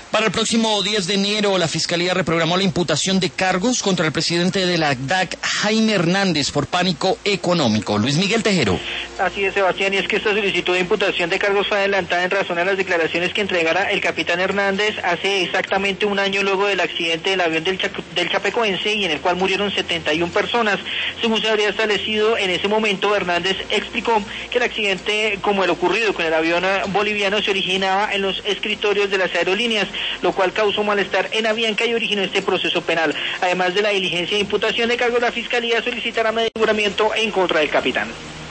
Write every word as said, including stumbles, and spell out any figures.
Para el próximo diez de enero, la Fiscalía reprogramó la imputación de cargos contra el presidente de la D A C, Jaime Hernández, por pánico económico. Luis Miguel Tejero. Así es, Sebastián, y es que esta solicitud de imputación de cargos fue adelantada en razón a las declaraciones que entregara el capitán Hernández hace exactamente un año luego del accidente del avión del, Chac del Chapecoense, y en el cual murieron setenta y una personas. Según se habría establecido en ese momento, Hernández explicó que el accidente, como el ocurrido con el avión boliviano, se originaba en los escritorios de las aerolíneas, lo cual causó malestar en Avianca y originó este proceso penal. Además de la diligencia de imputación de cargos, la Fiscalía solicitará aseguramiento en contra del capitán.